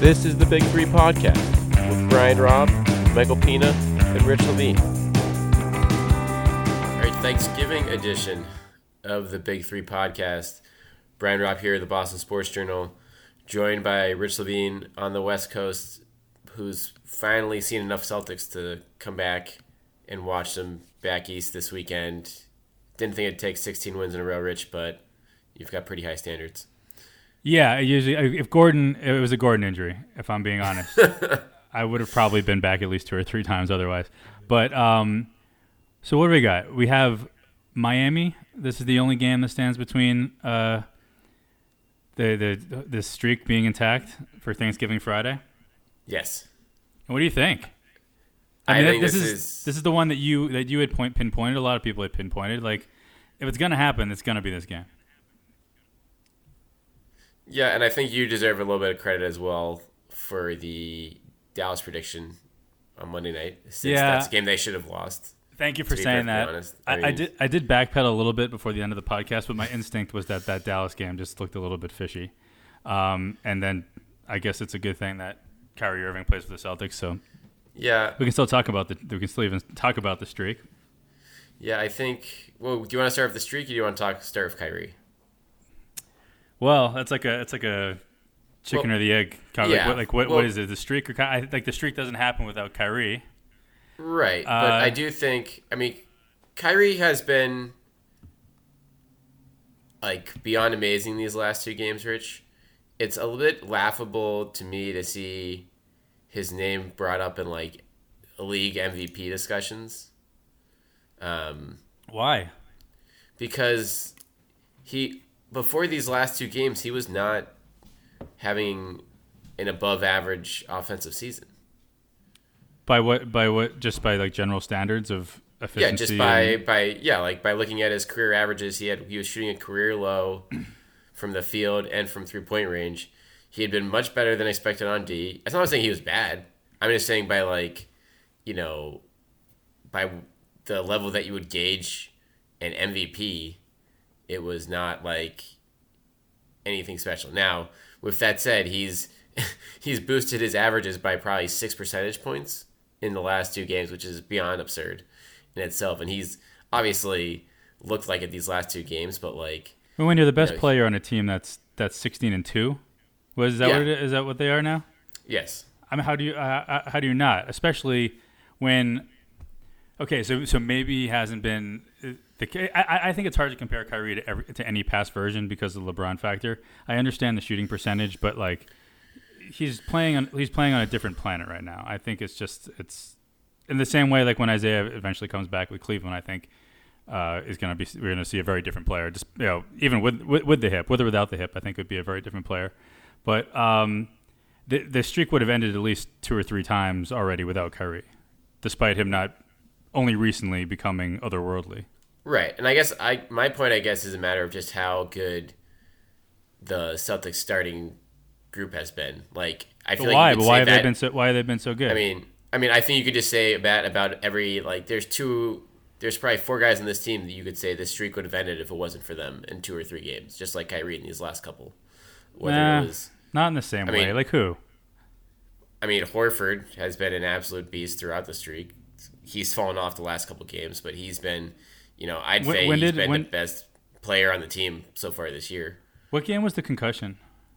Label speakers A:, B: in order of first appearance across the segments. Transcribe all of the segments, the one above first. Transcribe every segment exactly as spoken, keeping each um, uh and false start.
A: This is the Big Three Podcast with Brian Robb, Michael Pina, and Rich Levine.
B: All right, Thanksgiving edition of the Big Three Podcast. Brian Robb here, the Boston Sports Journal, joined by Rich Levine on the West Coast, who's finally seen enough Celtics to come back and watch them back east this weekend. Didn't think it'd take sixteen wins in a row, Rich, but you've got pretty high standards.
C: Yeah, usually if Gordon, it was a Gordon injury, if I'm being honest. I would have probably been back at least two or three times otherwise. But, um, so what do we got? We have Miami. This is the only game that stands between uh, the, the the streak being intact for Thanksgiving Friday.
B: Yes.
C: What do you think?
B: I,
C: I mean,
B: think
C: this,
B: this
C: is,
B: is
C: this is the one that you that you had point, pinpointed. A lot of people had pinpointed. Like, if it's going to happen, it's going to be this game.
B: Yeah, and I think you deserve a little bit of credit as well for the Dallas prediction on Monday night. Since
C: yeah.
B: That's a game they should have lost.
C: Thank you for saying that.
B: Honest.
C: I,
B: I, mean,
C: I did I did backpedal a little bit before the end of the podcast, but my instinct was that that Dallas game just looked a little bit fishy. Um, and then I guess it's a good thing that Kyrie Irving plays for the Celtics, so
B: yeah,
C: we can still talk about the we can still even talk about the streak.
B: Yeah, I think. Well, do you want to start with the streak, or do you want to talk start with Kyrie?
C: Well, that's like a it's like a chicken
B: well,
C: or the egg. Like,
B: yeah.
C: what, like what,
B: well,
C: what is it? The streak or I, like the streak doesn't happen without Kyrie.
B: Right,
C: uh,
B: but I do think. I mean, Kyrie has been like beyond amazing these last two games, Rich. It's a little bit laughable to me to see his name brought up in like league M V P discussions. Um,
C: Why?
B: Because he before these last two games, he was not having an above average offensive season.
C: By what? By what? Just by like general standards of efficiency.
B: Yeah, just by
C: and...
B: by yeah, like by looking at his career averages, he had he was shooting a career low from the field and from three point range. He had been much better than expected on D. I'm not saying he was bad. I'm just saying by like, you know, by the level that you would gauge an M V P, it was not like anything special. Now, with that said, he's he's boosted his averages by probably six percentage points in the last two games, which is beyond absurd in itself. And he's obviously looked like it these last two games, but like
C: when you're the best
B: you know,
C: player on a team that's that's sixteen and two, was that
B: yeah.
C: what it is? Is that what they are now?
B: Yes.
C: I mean, how do you uh, how do you not? Especially when okay, so so maybe he hasn't been. The, I, I think it's hard to compare Kyrie to every, to any past version because of the LeBron factor. I understand the shooting percentage, but like he's playing on he's playing on a different planet right now. I think it's just it's in the same way like when Isaiah eventually comes back with Cleveland. I think uh, is going to be we're going to see a very different player. Just you know, even with, with with the hip, with or without the hip, I think it would be a very different player. But um, the the streak would have ended at least two or three times already without Kyrie, despite him not only recently becoming otherworldly.
B: Right, and I guess I my point I guess is a matter of just how good the Celtics starting group has been. Like I feel
C: but
B: like
C: why?
B: you could
C: But
B: say
C: why have
B: that,
C: they been so? Why have they been so good?
B: I mean, I mean, I think you could just say that about every like. There's two. There's probably four guys on this team that you could say this streak would have ended if it wasn't for them in two or three games, just like Kyrie in these last couple. Whether
C: nah,
B: it was
C: not in the same
B: I
C: way.
B: mean,
C: like who?
B: I mean, Horford has been an absolute beast throughout the streak. He's fallen off the last couple games, but he's been. You know, I'd
C: When-
B: say
C: when
B: he's
C: did-
B: been
C: when-
B: the best player on the team so far this year.
C: What game was the concussion?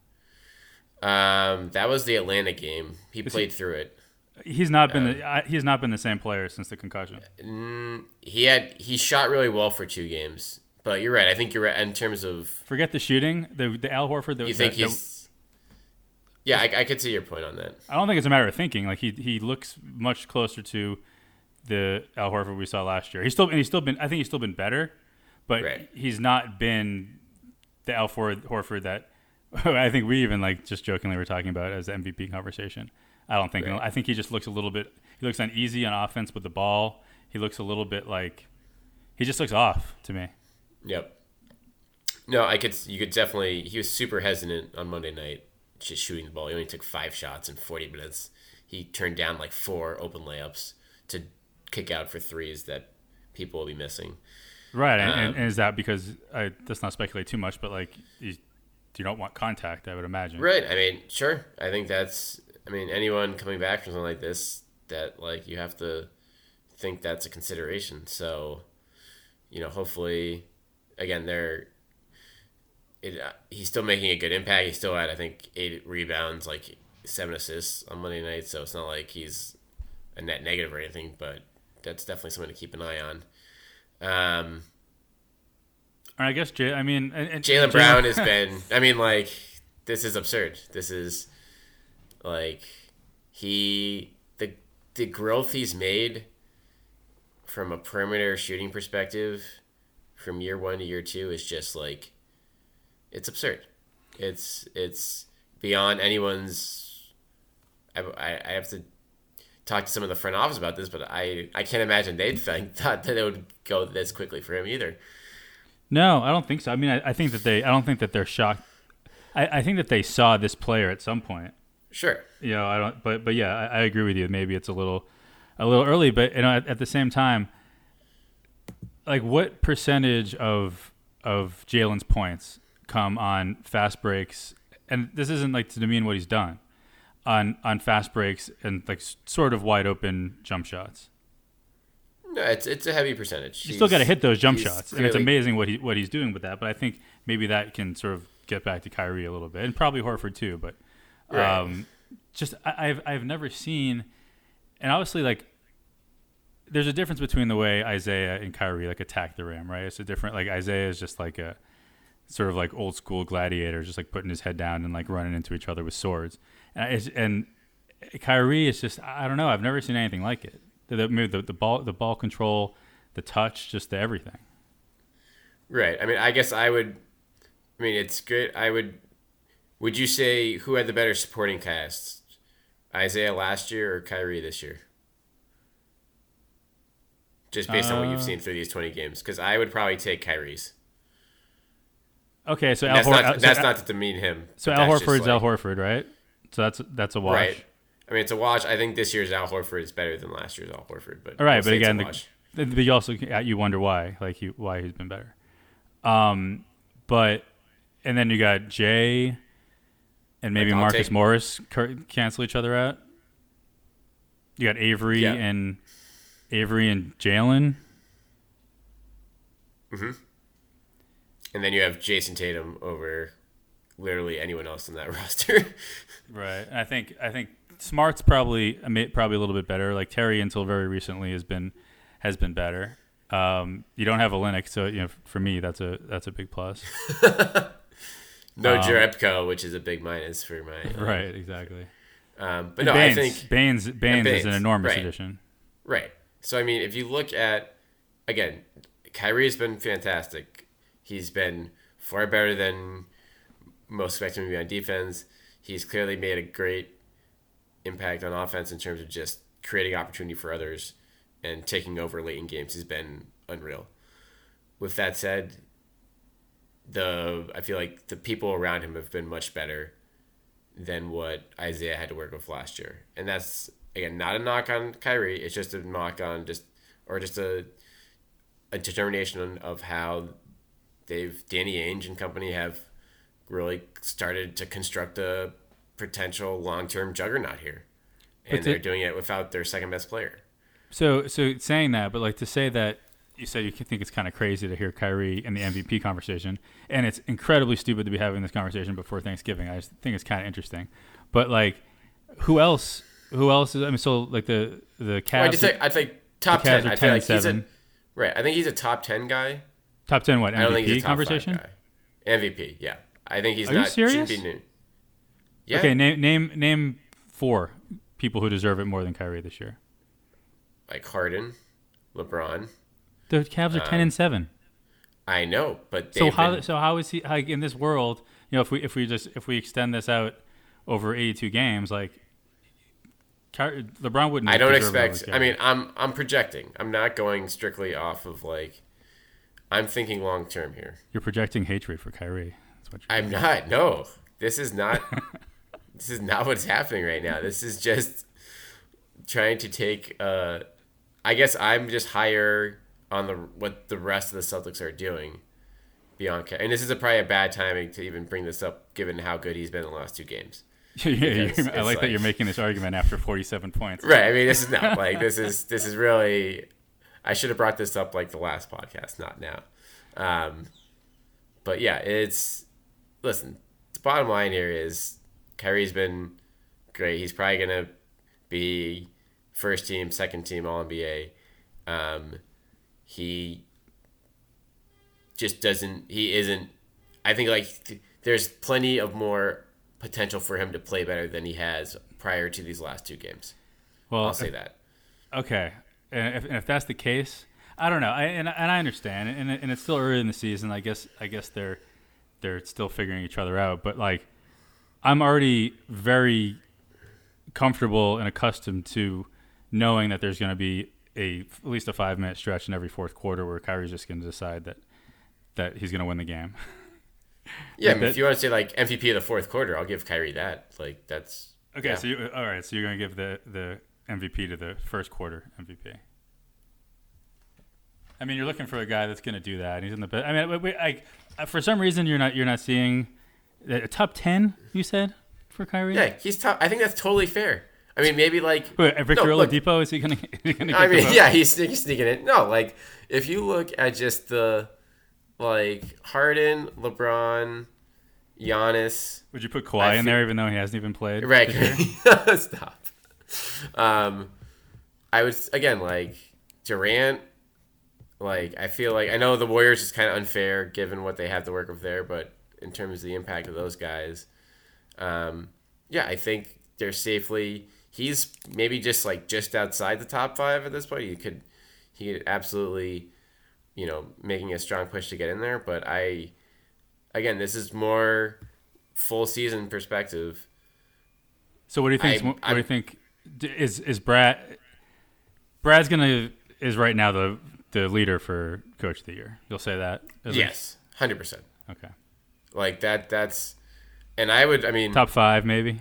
B: Um, that was the Atlanta game. He
C: Is
B: played
C: he-
B: through it.
C: He's not been the, I, he's not been the same player since the concussion.
B: Mm, he had he shot really well for two games, but you're right. I think you're right in terms of
C: Forget the shooting. The the Al Horford. The,
B: you think
C: the,
B: he's. Yeah, I, I could see your point on that.
C: I don't think it's a matter of thinking. Like he he looks much closer to the Al Horford we saw last year. He's still and he's still been. I think he's still been better, but
B: Right.
C: he's not been the Al Horford, Horford that I think we even like just jokingly were talking about as the M V P conversation. I don't think.
B: Right.
C: I think he just looks a little bit. He looks uneasy on offense with the ball. He looks a little bit like he just looks off to me.
B: Yep. No, I could. You could definitely. He was super hesitant on Monday night, just shooting the ball. He only took five shots in forty minutes. He turned down like four open layups to kick out for threes that people will be missing.
C: Right, and,
B: Um,
C: and, and is that because I, let's not speculate too much, but like he's you don't want contact, I would imagine.
B: Right. I mean, sure. I think that's. I mean, anyone coming back from something like this, that like you have to think that's a consideration. So, you know, hopefully, again, they're. It, uh, he's still making a good impact. He's still at I think eight rebounds, like seven assists on Monday night. So it's not like he's a net negative or anything, but that's definitely something to keep an eye on. Um,
C: I guess Jay. I mean, and, and
B: Jaylen Brown has been. I mean, like this is absurd. This is like he the the growth he's made from a perimeter shooting perspective from year one to year two is just like it's absurd. It's it's beyond anyone's. I, I, I have to talk to some of the front office about this, but I, I can't imagine they think, thought that it would go this quickly for him either.
C: No, I don't think so. I mean, I, I think that they. I don't think that they're shocked. I, I think that they saw this player at some point.
B: Sure.
C: You know, I don't. But but yeah, I, I agree with you. Maybe it's a little, a little early. But you know, at, at the same time, like what percentage of of Jalen's points come on fast breaks? And this isn't like to demean what he's done on on fast breaks and like sort of wide open jump shots.
B: No, it's it's a heavy percentage.
C: You still got to hit those jump shots,
B: clearly,
C: and it's amazing what he what he's doing with that. But I think maybe that can sort of get back to Kyrie a little bit, and probably Horford too. But um,
B: right.
C: just I, I've I've never seen, and obviously like there's a difference between the way Isaiah and Kyrie like attack the rim, right? It's a different like Isaiah is just like a sort of like old school gladiator, just like putting his head down and like running into each other with swords, and it's, and Kyrie is just I don't know. I've never seen anything like it. The, the the ball the ball control, the touch, just the everything.
B: Right. I mean, I guess I would. I mean, it's good. I would. Would you say who had the better supporting cast, Isaiah last year or Kyrie this year? Just based uh, on what you've seen through these twenty games, because I would probably take Kyrie's.
C: Okay, so Al
B: that's,
C: Hor-
B: not,
C: so
B: that's
C: Al-
B: not to demean him.
C: So Al Horford's
B: like,
C: Al Horford, right? So that's that's a wash.
B: Right. I mean, it's a wash. I think this year's Al Horford is better than last year's Al Horford. But
C: all right,
B: we'll
C: but again, the, but you also you wonder why, like you, why he's been better. Um, but and then you got Jay and maybe
B: like,
C: Marcus
B: take,
C: Morris cancel each other out. You got Avery
B: yeah.
C: and Avery and Jalen.
B: Mm-hmm. And then you have Jason Tatum over literally anyone else in that roster.
C: Right. I think I think Smart's probably probably a little bit better. Like Terry until very recently has been has been better. Um, you don't have a Linux, so you know for me that's a that's a big plus.
B: no
C: um,
B: Jerebko, which is a big minus for my um,
C: right. Exactly.
B: Um, but
C: and
B: no,
C: Baines,
B: I think
C: Baines Baines,
B: Baines
C: is an enormous
B: right.
C: addition.
B: Right. So I mean, if you look at again, Kyrie's been fantastic. He's been far better than most expect him to be on defense. He's clearly made a great impact on offense in terms of just creating opportunity for others and taking over late in games. He's been unreal. With that said, the I feel like the people around him have been much better than what Isaiah had to work with last year. And that's, again, not a knock on Kyrie. It's just a knock on just, or just a, a determination of how they've, Danny Ainge and company have really started to construct a potential long-term juggernaut here. And they're doing it without their second best player.
C: So, so saying that, but like to say that you said you think it's kind of crazy to hear Kyrie in the M V P conversation, and it's incredibly stupid to be having this conversation before Thanksgiving. I just think it's kind of interesting. But like, who else? Who else is? I mean, so like the the Cavs.
B: Well, I just think I think top
C: ten.
B: I feel like he's a right. I think he's a top ten guy.
C: Top ten what? M V P
B: I don't think he's a top
C: conversation.
B: five guy. M V P, yeah. I think he's
C: Are
B: not.
C: you serious?
B: Shouldn't be new. Yeah.
C: Okay, name name name four people who deserve it more than Kyrie this year.
B: Like Harden, LeBron.
C: The Cavs are um, ten and seven.
B: I know, but
C: so how
B: been,
C: so how is he like in this world? You know, if we if we just if we extend this out over eighty-two games, like LeBron wouldn't.
B: I don't expect. I mean, I'm I'm projecting. I'm not going strictly off of like. I'm thinking long term here.
C: You're projecting hatred for Kyrie. That's what you're
B: I'm
C: doing.
B: not. No, this is not. This is not what's happening right now. This is just trying to take. Uh, I guess I'm just higher on the what the rest of the Celtics are doing beyond Kyrie. And this is a, probably a bad timing to even bring this up, given how good he's been in the last two games.
C: yeah, I like,
B: like
C: that you're making this argument after forty-seven points.
B: Right. I mean, this is not like this is this is really. I should have brought this up like the last podcast, not now. Um, but yeah, it's listen. The bottom line here is Kyrie's been great. He's probably gonna be first team, second team All N B A. Um, he just doesn't. He isn't. I think like th- there's plenty of more potential for him to play better than he has prior to these last two games.
C: Well,
B: I'll say
C: if,
B: that.
C: Okay, and if, and if that's the case, I don't know. I and, and I understand, and and it's still early in the season. I guess I guess they're they're still figuring each other out. But like, I'm already very comfortable and accustomed to knowing that there's going to be a at least a five minute stretch in every fourth quarter where Kyrie's just going to decide that that he's going to win the game.
B: Yeah,
C: Like
B: I mean,
C: that-
B: if you want to say like M V P of the fourth quarter, I'll give Kyrie that. Like that's
C: Okay,
B: yeah.
C: so you, all right, so you're going to give the, the M V P to the first quarter M V P. I mean, you're looking for a guy that's going to do that. He's in the best. I mean, wait, I, I, for some reason, you're not you're not seeing a top ten. You said for Kyrie.
B: yeah, he's top. I think that's totally fair. I mean, maybe like
C: Wait, Victor
B: no, look,
C: Oladipo, is he going to?
B: I mean, yeah, he's, he's sneaking it. No, like if you look at just the like Harden, LeBron, Giannis,
C: Would you put Kawhi
B: I
C: in
B: feel-
C: there even though he hasn't even played?
B: right?
C: this year?
B: Stop. Um, I would again like Durant. Like I feel like I know the Warriors is kind of unfair given what they have to work with there, but in terms of the impact of those guys, um, yeah, I think they're safely. He's maybe just like just outside the top five at this point. He could, he could absolutely, you know, making a strong push to get in there. But I, again, this is more full season perspective.
C: So what do you think?
B: I'm-
C: what do
B: I'm-
C: you think? d- Is is Brad? Brad's gonna is right now the the leader for Coach of the Year. You'll say that? at least?
B: Yes, hundred percent.
C: Okay.
B: Like that. That's, and I would. I mean,
C: Top five, maybe.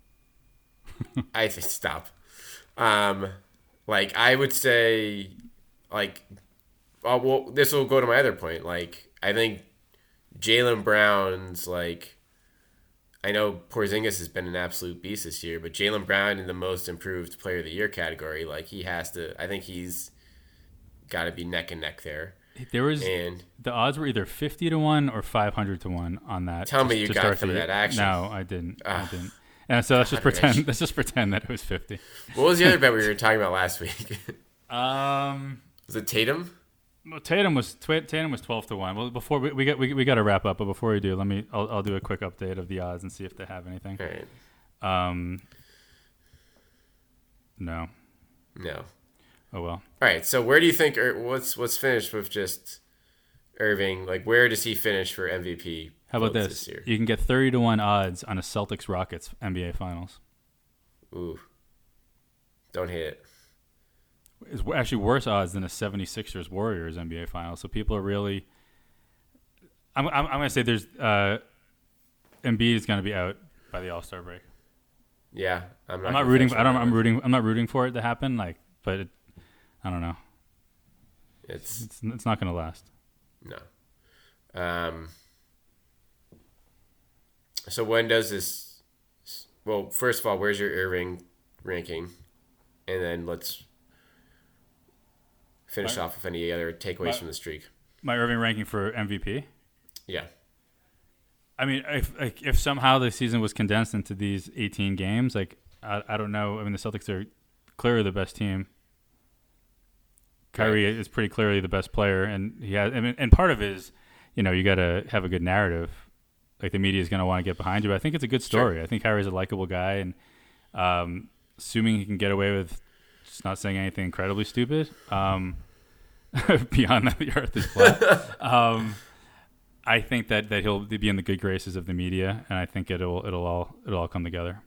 B: I think stop. Um, like I would say, like, uh, well, this will go to my other point. Like, I think Jaylen Brown's like, I know Porzingis has been an absolute beast this year, but Jaylen Brown in the most improved player of the year category, like he has to. I think he's got to be neck and neck there.
C: There was
B: And
C: the odds were either fifty to one or five hundred to one on that.
B: Tell
C: to-
B: me you
C: to
B: got
C: start
B: some
C: the
B: of
C: year.
B: that action.
C: No, I didn't. I
B: Ah.
C: didn't. And so let's just
B: God,
C: pretend.
B: Rich.
C: Let's just pretend that it was fifty.
B: what was the other bet we were talking about last week?
C: Um,
B: Was it Tatum?
C: well, Tatum was Twa- Tatum was twelve to one. Well, before we, we got we, we got to wrap up, but before we do, let me I'll, I'll do a quick update of the odds and see if they have anything.
B: All right.
C: Um, no.
B: No.
C: Oh well.
B: All right. So where do you think? Ir- what's what's finished with just Irving? Like where does he finish for M V P?
C: How about
B: votes
C: this?
B: year?
C: You can get thirty to one odds on a Celtics Rockets N B A Finals.
B: Ooh. Don't hit it.
C: It's w- actually worse odds than a seventy-sixers Warriors N B A Finals. So people are really. I'm I'm, I'm going to say there's uh, Embiid is going to be out by the All Star break.
B: Yeah, I'm not.
C: I'm not
B: gonna
C: rooting.
B: finish
C: I don't.
B: on
C: I'm
B: that.
C: rooting. I'm not rooting for it to happen. Like, but it, I don't know.
B: It's
C: It's it's not going to last.
B: no. Um. So when does this? Well, first of all, where's your Irving ranking, and then let's finish
C: My-
B: off with any other takeaways
C: my-
B: from the streak.
C: My Irving ranking for M V P.
B: Yeah.
C: I mean, if like, if somehow the season was condensed into these eighteen games, like I, I don't know. I mean, the Celtics are clearly the best team. Kyrie is pretty clearly the best player, and he has. I mean, and part of it is, you know, you got to have a good narrative. Like the media is going to want to get behind you. But I think it's a good story.
B: Sure.
C: I think Kyrie's a likable guy, and um, assuming he can get away with just not saying anything incredibly stupid, um, beyond that the earth is flat. um, I think that, that he'll be in the good graces of the media, and I think it'll it'll all it'll all come together.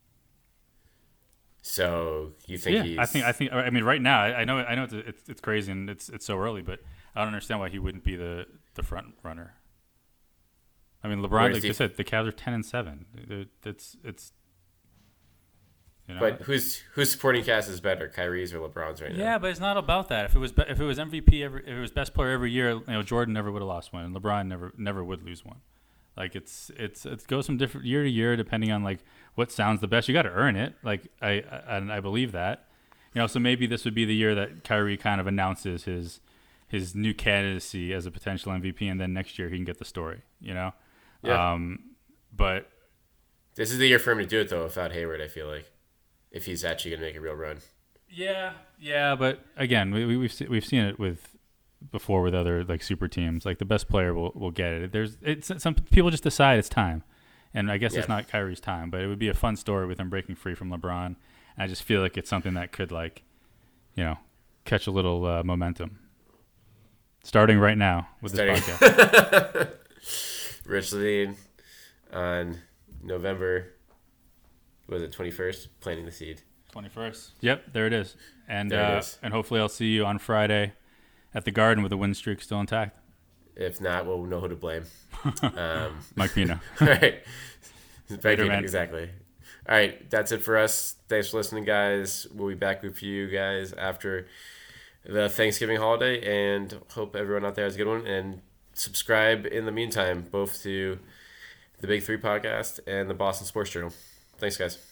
B: So you think
C: Yeah,
B: he's?
C: I think I think I mean right now I, I know I know it's, it's it's crazy and it's it's so early, but I don't understand why he wouldn't be the, the front runner. I mean,
B: Where
C: LeBron,
B: is
C: like
B: he-
C: I said, the Cavs are ten and seven. They're- It's it's You know?
B: But who's whose supporting cast is better, Kyrie's or LeBron's right now?
C: Yeah, but it's not about that. If it was be- if it was M V P every if it was best player every year, you know, Jordan never would have lost one, and LeBron never never would lose one. Like it's it's it goes from different year to year depending on like what sounds the best. You got to earn it. Like I, I and I believe that. You know, so maybe this would be the year that Kyrie kind of announces his his new candidacy as a potential M V P, and then next year he can get the story. You know,
B: Yeah.
C: um, but
B: This is the year for him to do it though. Without Hayward, I feel like if he's actually gonna make a real run.
C: yeah, yeah. But again, we, we, we've se- we've seen it with before with other like super teams. Like the best player will, will get it. There's it's some people just decide it's time, and I guess
B: Yeah.
C: it's not Kyrie's time, but it would be a fun story with him breaking free from LeBron. And I just feel like it's something that could like, you know, catch a little uh, momentum. Starting right now with
B: Starting-
C: this podcast.
B: Rich Levine on November, what was it, twenty-first, planting the seed.
C: twenty-first. Yep, there it is. And
B: There it
C: uh,
B: is.
C: and hopefully I'll see you on Friday at the Garden with the win streak still intact.
B: If not, we'll know who to blame. Um,
C: Mike Pina.
B: all right.
C: Later, man.
B: Exactly. All right, that's it for us. Thanks for listening, guys. We'll be back with you guys after the Thanksgiving holiday, and hope everyone out there has a good one. And subscribe in the meantime, both to the Big Three podcast and the Boston Sports Journal. Thanks, guys.